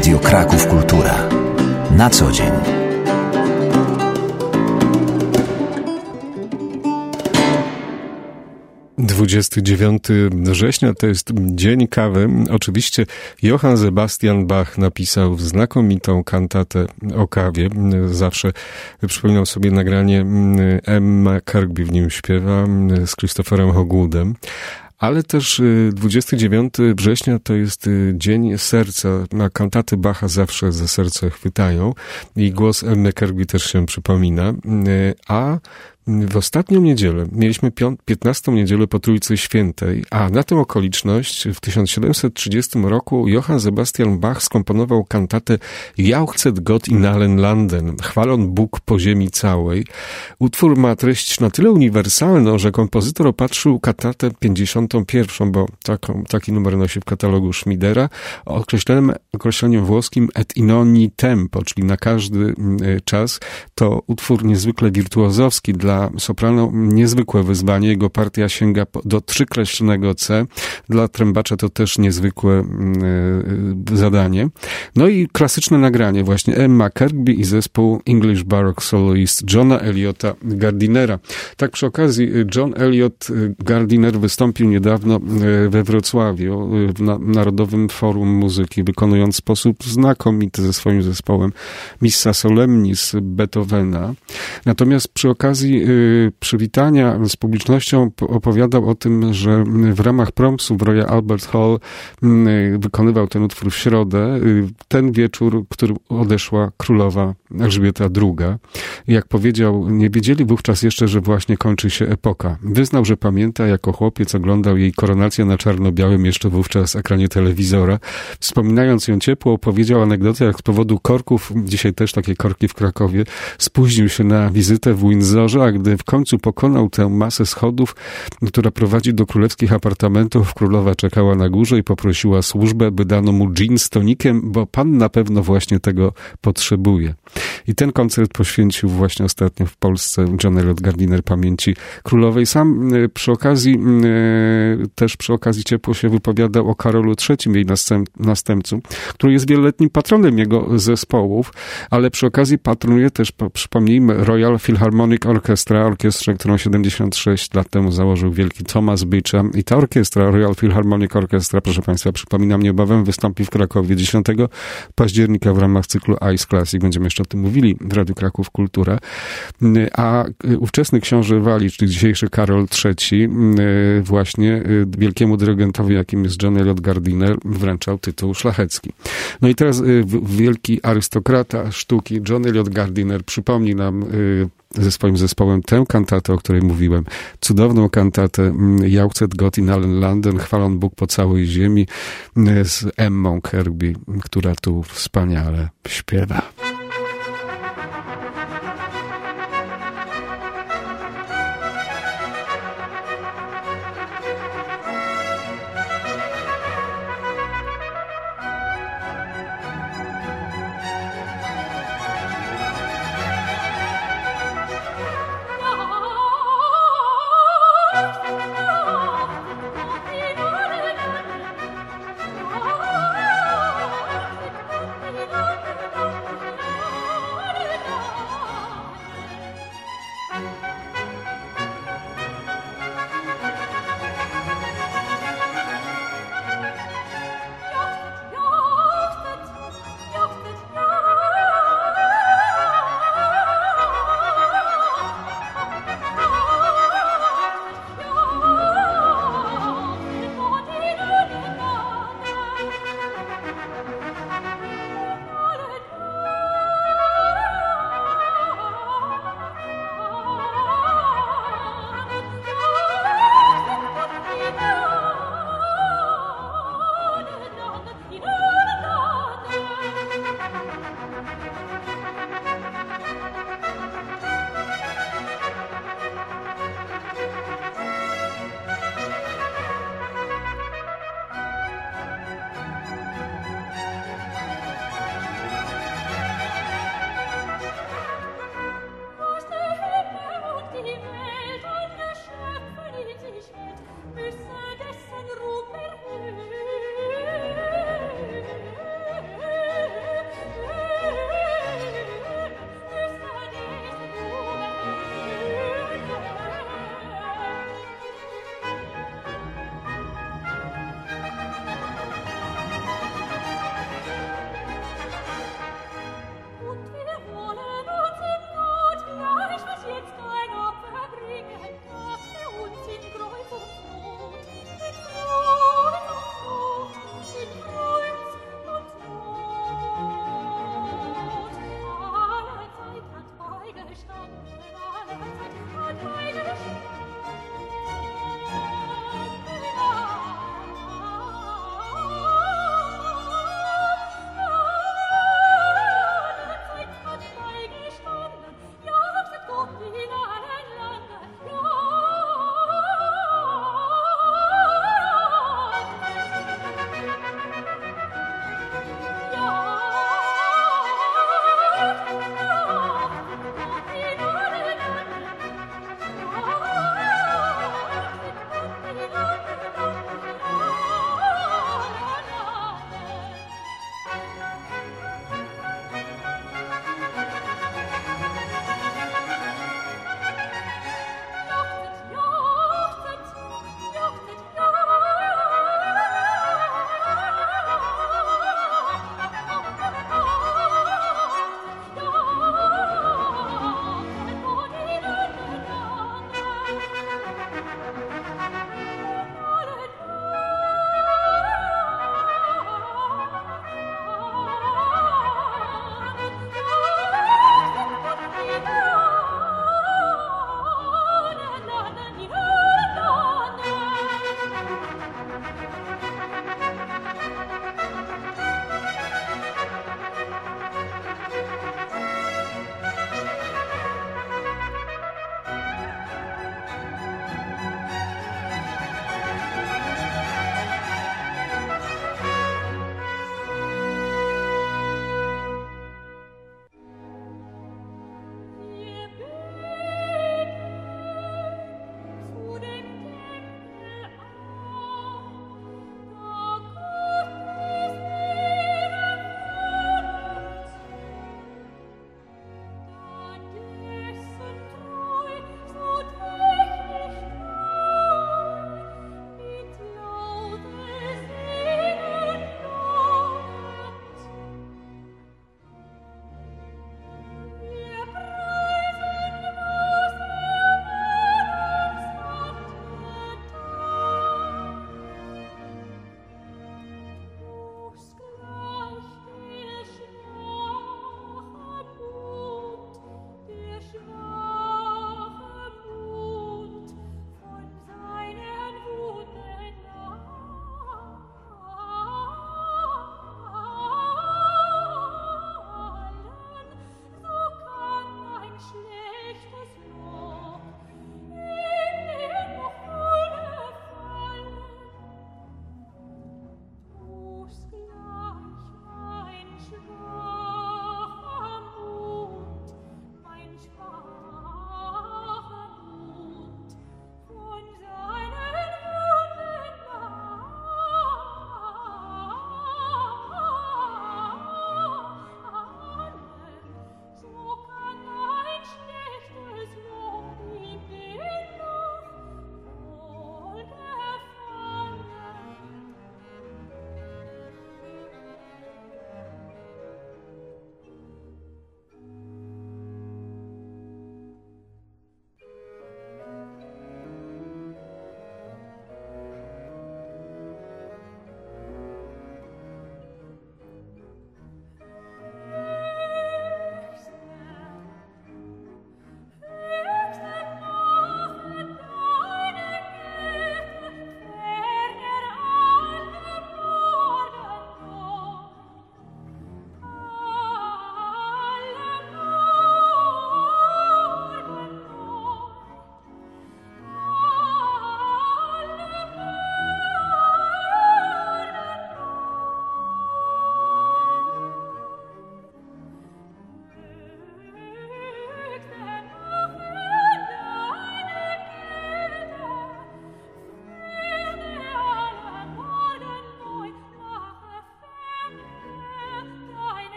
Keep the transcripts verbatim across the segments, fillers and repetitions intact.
Radio Kraków Kultura. Na co dzień. dwudziestego dziewiątego września to jest Dzień Kawy. Oczywiście Johann Sebastian Bach napisał znakomitą kantatę o kawie. Zawsze przypominał sobie nagranie Emma Kirkby w nim śpiewa z Christopherem Hogwoodem. Ale też dwudziestego dziewiątego września to jest Dzień Serca. Na kantaty Bacha zawsze za serce chwytają i głos Emmy Kirkby też się przypomina. A w ostatnią niedzielę mieliśmy piętnastą niedzielę po Trójcy Świętej, a na tę okoliczność w tysiąc siedemset trzydziestym roku Johann Sebastian Bach skomponował kantatę Jauchzet Gott in allen Landen, chwalon Bóg po ziemi całej. Utwór ma treść na tyle uniwersalną, że kompozytor opatrzył kantatę pięćdziesiątą pierwszą, bo taką, taki numer nosi w katalogu Schmidera, określonym określeniem włoskim et in ogni tempo, czyli na każdy czas. To utwór niezwykle wirtuozowski, dla soprano niezwykłe wyzwanie. Jego partia sięga do trzykreślonego C. Dla trębacza to też niezwykłe y, zadanie. No i klasyczne nagranie właśnie Emma Kirkby i zespół English Baroque Soloist Johna Eliota Gardinera. Tak przy okazji John Eliot Gardiner wystąpił niedawno we Wrocławiu w Narodowym Forum Muzyki, wykonując w sposób znakomity ze swoim zespołem Missa Solemnis Beethovena. Natomiast przy okazji przywitania z publicznością opowiadał o tym, że w ramach promsu w Royal Albert Hall wykonywał ten utwór w środę, ten wieczór, który odeszła królowa Elżbieta druga. Jak powiedział, nie wiedzieli wówczas jeszcze, że właśnie kończy się epoka. Wyznał, że pamięta, jako chłopiec oglądał jej koronację na czarno-białym jeszcze wówczas ekranie telewizora. Wspominając ją ciepło, opowiedział anegdotę, jak z powodu korków, dzisiaj też takie korki w Krakowie, spóźnił się na wizytę w Windsorze, a gdy w końcu pokonał tę masę schodów, która prowadzi do królewskich apartamentów, królowa czekała na górze i poprosiła służbę, by dano mu dżin z tonikiem, bo pan na pewno właśnie tego potrzebuje. I ten koncert poświęcił właśnie ostatnio w Polsce John Eliot Gardiner pamięci królowej. Sam przy okazji, też przy okazji ciepło się wypowiadał o Karolu trzecim, jej następcu, który jest wieloletnim patronem jego zespołów, ale przy okazji patronuje też, przypomnijmy, Royal Philharmonic Orchestra, orkiestrę, którą siedemdziesiąt sześć lat temu założył wielki Thomas Beecham. I ta orkiestra, Royal Philharmonic Orchestra, proszę Państwa, przypominam, niebawem wystąpi w Krakowie dziesiątego października w ramach cyklu Ice Classic. Będziemy jeszcze o tym mówili w Radiu Kraków Kultura. A ówczesny książę Walii, czyli dzisiejszy Karol trzeci, właśnie wielkiemu dyrygentowi, jakim jest John Eliot Gardiner, wręczał tytuł szlachecki. No i teraz wielki arystokrata sztuki John Eliot Gardiner przypomni nam ze swoim zespołem tę kantatę, o której mówiłem. Cudowną kantatę Jauchzet Gott in allen Landen, chwalon Bóg po całej ziemi, z Emmą Kirkby, która tu wspaniale śpiewa. Oh,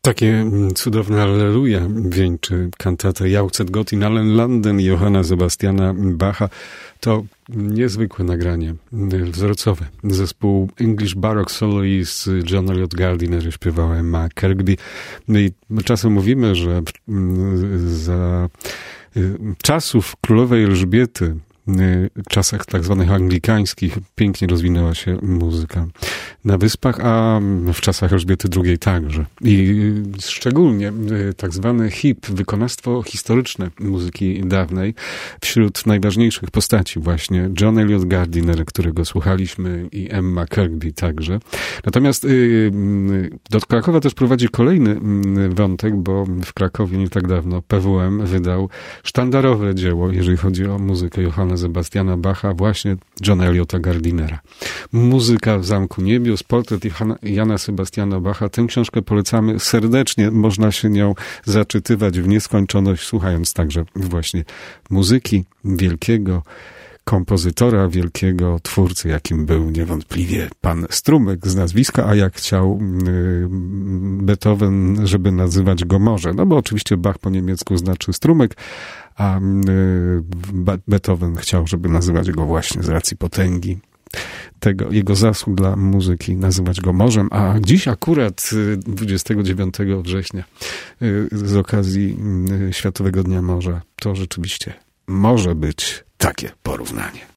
Takie cudowne Alleluja wieńczy kantatę Jauchzet Gott in allen Landen Johanna Sebastiana Bacha. To niezwykłe nagranie wzorcowe. Zespół English Baroque Soloists John Eliot Gardiner śpiewała Emma Kirkby. No i czasem mówimy, że za czasów królowej Elżbiety, w czasach tak zwanych anglikańskich, pięknie rozwinęła się muzyka na Wyspach, a w czasach Elżbiety drugiej także. I szczególnie tak zwane hip, wykonawstwo historyczne muzyki dawnej, wśród najważniejszych postaci właśnie John Eliot Gardiner, którego słuchaliśmy, i Emma Kirkby także. Natomiast do Krakowa też prowadzi kolejny wątek, bo w Krakowie nie tak dawno P W M wydał sztandarowe dzieło, jeżeli chodzi o muzykę Johanna Sebastiana Bacha, właśnie Johna Eliota Gardinera. Muzyka w Zamku Niebios, portret Jana Sebastiana Bacha. Tę książkę polecamy serdecznie. Można się nią zaczytywać w nieskończoność, słuchając także właśnie muzyki wielkiego kompozytora, wielkiego twórcy, jakim był niewątpliwie pan Strumek z nazwiska, a jak chciał Beethoven, żeby nazywać go Morze. No bo oczywiście Bach po niemiecku znaczy strumyk, a Beethoven chciał, żeby nazywać go właśnie z racji potęgi tego, jego zasług dla muzyki, nazywać go morzem, a dziś akurat dwudziestego dziewiątego września z okazji Światowego Dnia Morza to rzeczywiście może być takie porównanie.